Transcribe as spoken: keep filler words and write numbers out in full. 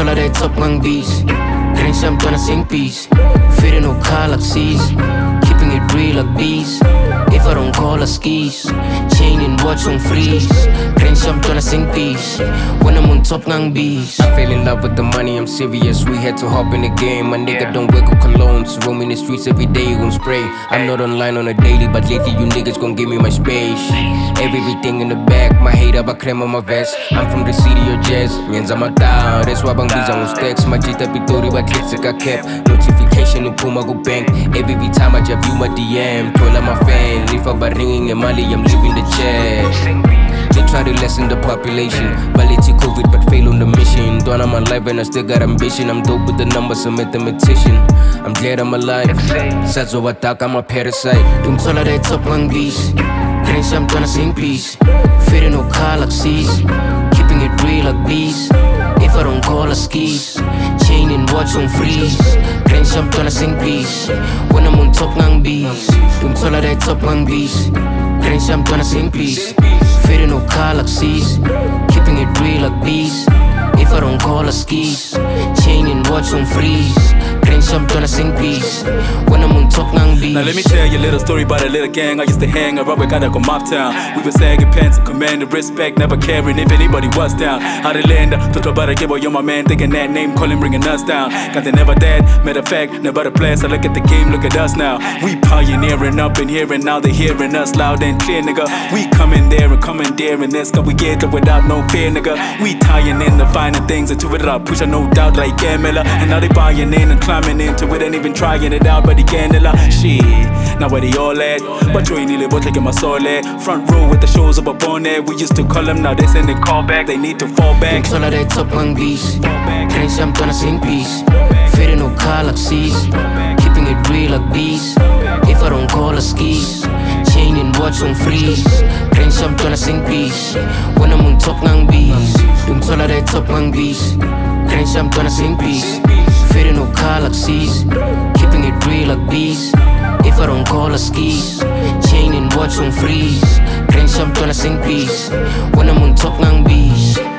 tola de top ngang bees. Green sam tona sing peace. Fitting no car like C's. Keeping it real like bees. If I don't call her skis. Chain and watch on freeze. Green sam tona sing peace. When I'm on top ngang bees. I fell in love with the money, I'm serious. We had to hop in the game. My nigga don't wake up colognes. Roaming the streets every day, you gon' spray. I'm not online on a daily, but lately you niggas gon' give me my space. Everything in the back, my hater ba creme on my vest. I'm from the city of jazz, nyenza matao. That's why bang biza on stacks. Majita pitori but hits I kept. Notification in Puma go bank. Every time I just view my D M, told my fan. If I ringing in Mali, I'm leaving the chat. They try to lessen the population, but let's COVID but fail on the mission. Don't I'm alive and I still got ambition. I'm dope with the numbers, I'm a mathematician. I'm glad I'm alive. Sazo attack, I'm a parasite. Dung tola de top ngang bees. Green sam tona sing peace. Fitting no car like C's. Keeping it real like bees. If I don't call her skis. Chain and watch on freeze. Green sam tona sing peace. When I'm on top ngang bees. Dung tola de top ngang bees. Green sam tona sing peace. Fitting no car like C's. Keeping it real like bees. If I don't call her skis. Chain and watch on freeze. Green sam tona sing peace. When I'm on top ngang bees. Now let me tell you a little story about a little gang I used to hang around with, gotta go mob town. We were sagging pants and commanding respect, never caring if anybody was down. How they land up, talk about a give you're my man, thinking that name, call him bringing us down. Got they never dead, matter of fact, never the place. I look at the game, look at us now. We pioneering up in here and now they hearing us loud and clear, nigga. We coming there and commandeering this, cause we get it without no fear, nigga. We tying in the finer things into it up, push no doubt like Camilla. And now they buying in and climbing into it, ain't even trying it out, but they can't allow shit. Now where they all at? But you ain't nearly both taking my soul at. Front row with the shows up upon there. We used to call them, now they send a call back. They need to fall back. Tola de top ngang bees. Green sam tona sing peace. Fitting no car like C's. Keeping it real like bees. If I don't call her skis. Chain and watch on freeze. Green sam tona sing peace. When I'm on top ngang bees. Dung tola de top ngang bees. Green sam tona sing peace. Fitting no car like C's. Keeping it real like bees. If I don't call her skis. Chain and watch on freeze. Green sam tona sing peace. When I'm on top ngang bees.